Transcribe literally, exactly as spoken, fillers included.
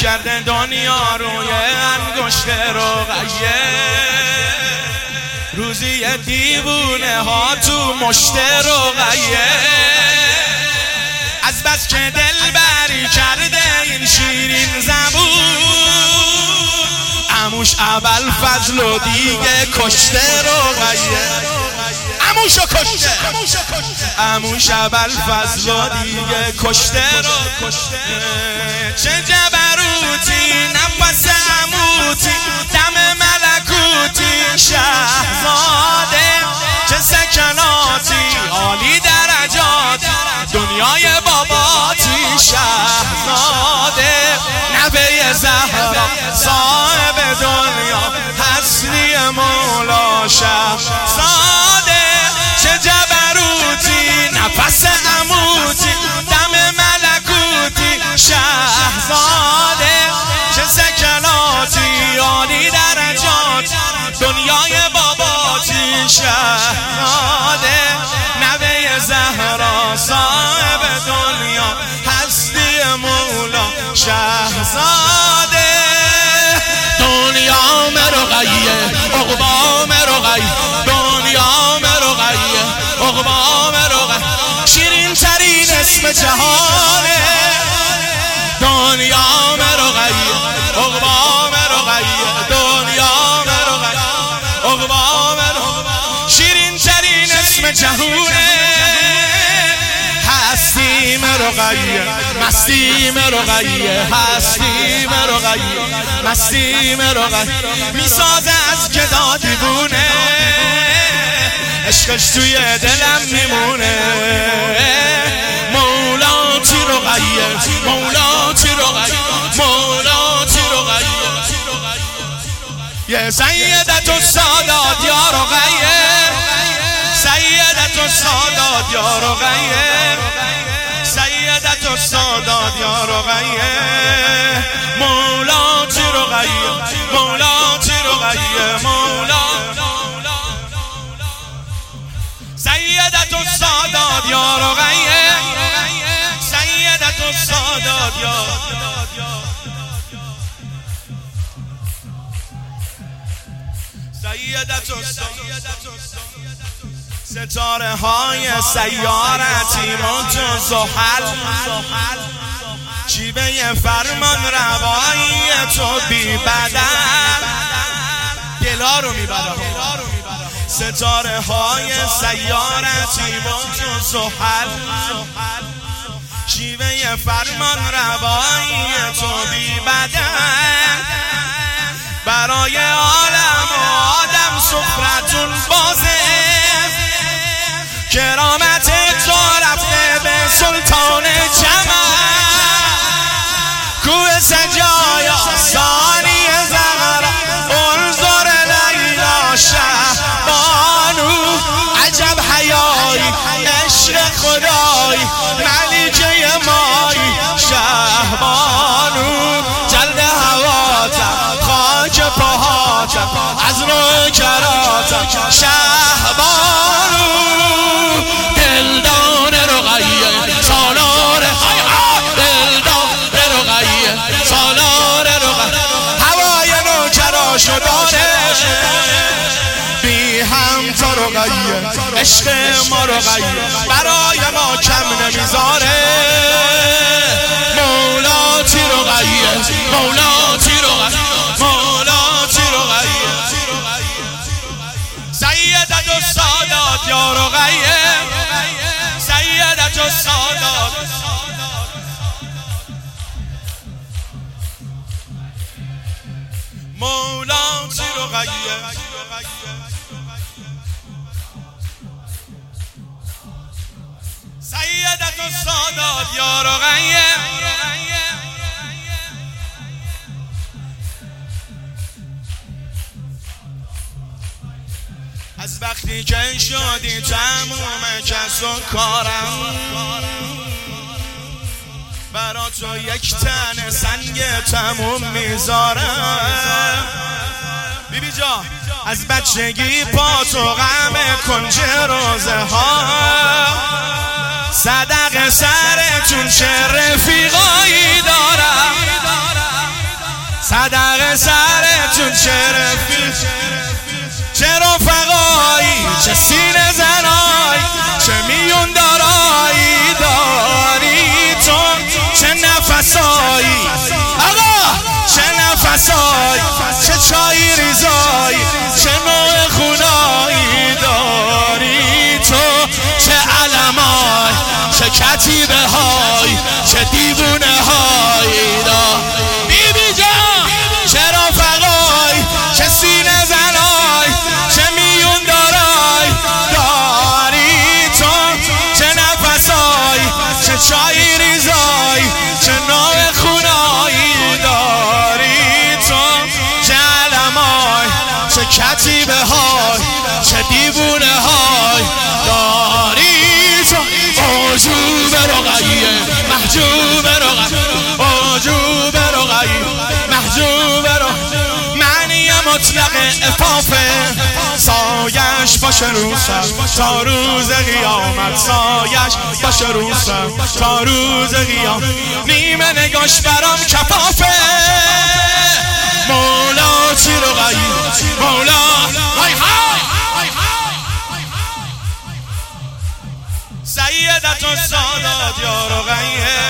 کرده دنیا روی انگشت رقیه. روزی دیوونه ها تو مشت رقیه. از بس که دل بری کرده این شیرین زبون، عموش ابوالفضل و دیگه کشته رقیه. عموشو کشته، عموش ابوالفضل و دیگه کشته رو کشته. چه جبروتی نفس عموتی، دم ملکوتی شهزاده. چه سکناتی عالی درجات، دنیای باباتی شهزاده. نبی زهرا صاحب دنیا، هستی مولا شهزاده. چه جبروتی نفس عموتی، دم ملکوتی شهزاده. چه سکناتی عالی درجات، دنیای باباتی شهزاده. نبی زهرا صاحب دنیا، هستی مولا شهزاده. دنیا مرغیه عقبا مرغیه، دنیا مرغیه عقبا مرغیه. شیرین ترین اسم جهانه. دنیا مرغیه عقبا مرغیه، دنیا مرغیه عقبا مرغیه. شیرین ترین اسم جهانه. هستی مرغیه مستی مرغیه، هستی مرغیه مستی مرغیه. میسازه از گدا دیوونه، عشقش توی دلم میمونه. مولاتی رقیه مولاتی رقیه مولاتی رقیه. یه سیدت السادات یا رقیه، سیدت السادات یا رقیه، سیدت السادات یا رقیه. مولاتی رقیه مولاتی رقیه مولا. سیدت السادات یا رقیه، سیدت السادات یا. سیدت السادات. ستاره های سیارتی منتو زحل، شیوه فرمان روایی تو بی بدل، دلا رو میبره. ستاره های سیارتی منتو زحل، شیوه فرمان روایی تو بی بدل. برای عالم و آدم سفرتون بازه، کرامت تو رفته به سلطان جمال. کوه سجایا ثانی زهرا، انظر لیلا شهبانو. عجب حیایی عشق خدایی، ملیکه مایی شهبانو. جلد هواتم خاک پاهاتم، از نوکراتم شهبانو. دلدان رقیه سالار، دلدان رقیه سالار رقیه. هوای نوکرا شدانه بی هم تا رقیه. عشق ما رقیه برای ما کم نمیذاره. مولاتی رقیه مولاتی رقیه مولاتی رقیه. سیدت السادات یا رقیه، سیدت السادات. مولاتی رقیه. سیدت السادات یا رقیه. از وقتی که شدی تموم کس و کارم، برا تو یک تن سنگ تموم میذارم. بیبی جا از بچگی پا تو غم کنج روزه ها، صدق سرتون چه رفیقایی دارم. صدق سرتون چه رفیق، چه رفقایی، چه سینه زنایی، چه میون دارایی داری تو، چه نفسایی آقا، چه نفسایی، چه چای ریزایی، چه نوع خونایی داری تو، چه علمای، چه کتیبه های، چه دیوونه های داری بی بی جان، چه رفقای، چه سینه زنای، چه میون دارای داری تو، چه نفسای، چه چای ریزای، چه نوع خونایی داری تو، چه علمای، چه کتیبه های، چه دیوونه های داری تو. عجوب رقیه محجوب رقیه، عجوب رقیه محجوب رقیه، معنی مطلق عفافه، سایش باشه رو سر تا روز قیامت، سایش باشه رو سر تا روز قیامت، نیمه نگاش برام کفافه، مولا چی رقیه مولا های های سیدت و سادات یا رقیه،